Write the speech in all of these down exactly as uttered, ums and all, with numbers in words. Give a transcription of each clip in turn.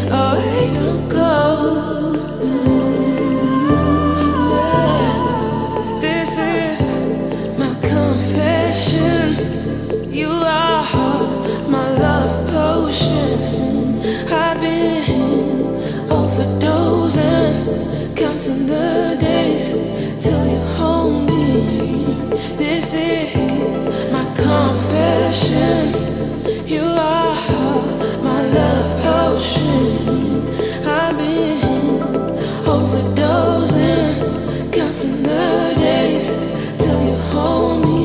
away, don't go. This is my confession. You are my love potion. I've been overdosing, counting the days till you hold me. This is my confession. You are my love potion. I've been overdosing, counting the days till you hold me.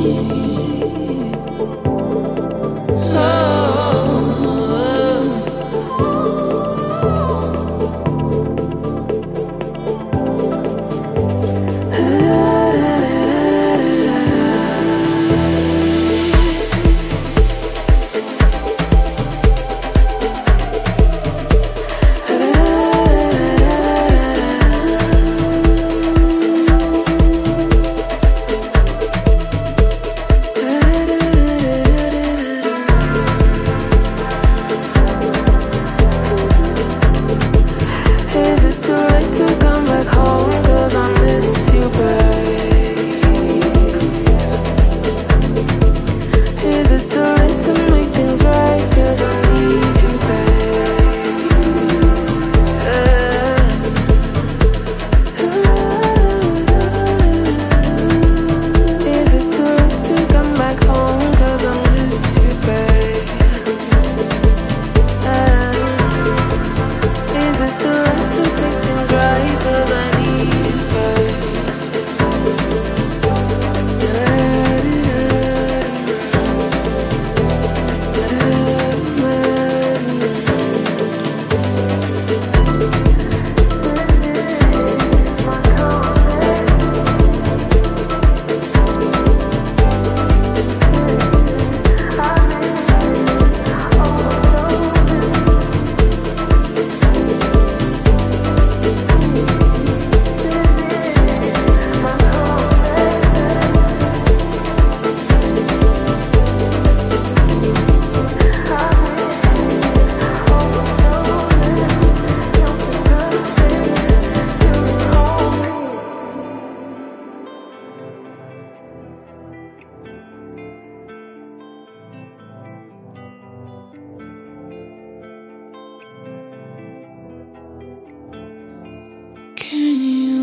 Can you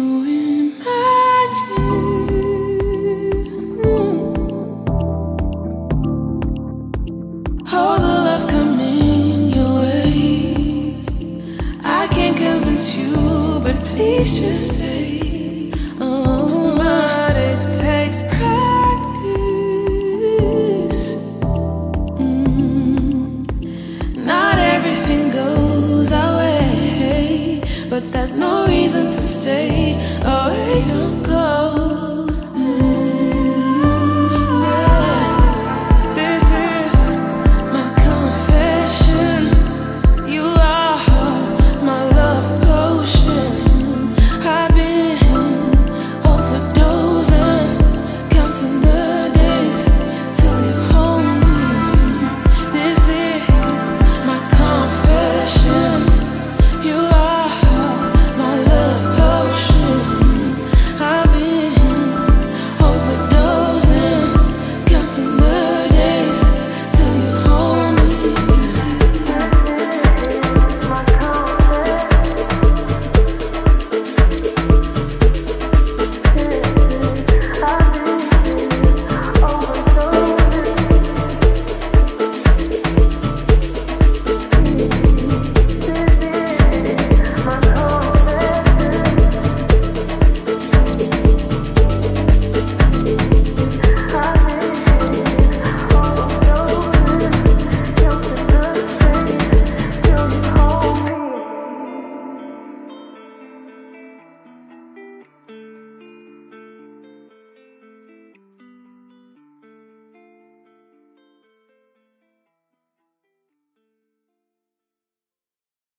imagine all the love coming your way? I can't convince you, but please just stay. Oh, but it takes practice. Mm. Not everything goes our way, but there's no reason to stay away, don't go.